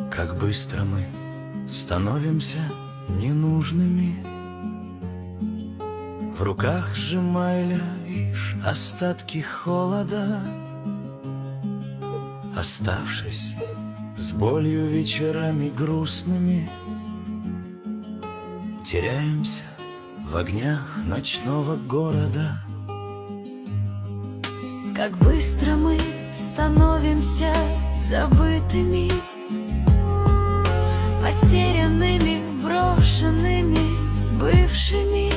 Как быстро мы становимся ненужными. В руках сжимая лишь остатки холода, оставшись с болью вечерами грустными, теряемся в огнях ночного города. Как быстро мы становимся забытыми, потерянными, брошенными, бывшими,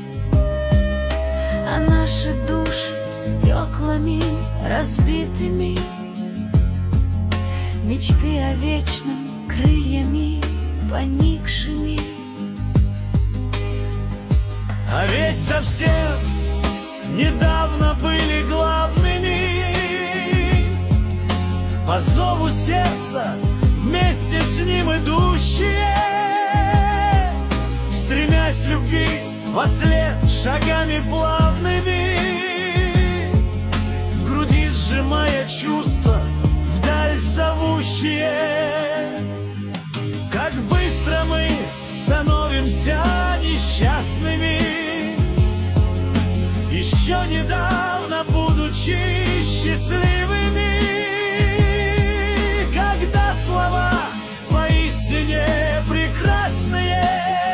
а наши души стеклами разбитыми, мечты о вечном крыльями поникшими. А ведь совсем недавно были главными, по зову сердца вместе с ним идущие, стремясь любви вослед шагами плавными, в груди сжимая чувства вдаль зовущие. Как быстро мы становимся несчастными, еще недавно будучи счастливыми, когда слова поистине прекрасные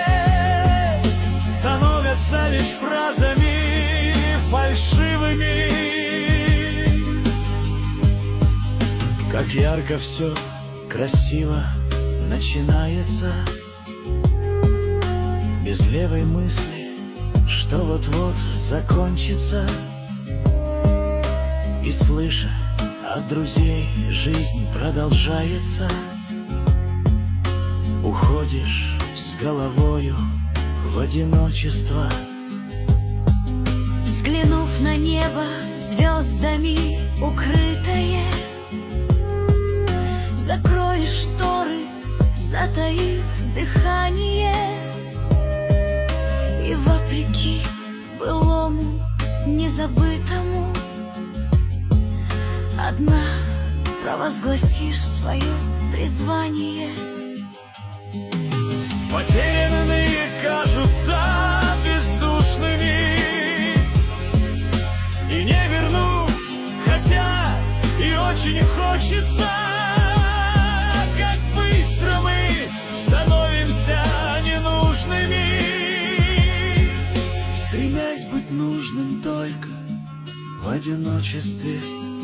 становятся лишь фразами фальшивыми. Как ярко все красиво начинается, без левой мысли, что вот-вот закончится. И слыша от друзей, жизнь продолжается, уходишь с головою в одиночество. Взглянув на небо звездами укрытое, закроешь шторы, затаив дыхание, и вопреки былому незабытому одна провозгласишь свое призвание. Потерянные кажутся бездушными, и не вернуть, хотя и очень хочется. Как быстро мы становимся ненужными, стремясь быть нужным только в одиночестве.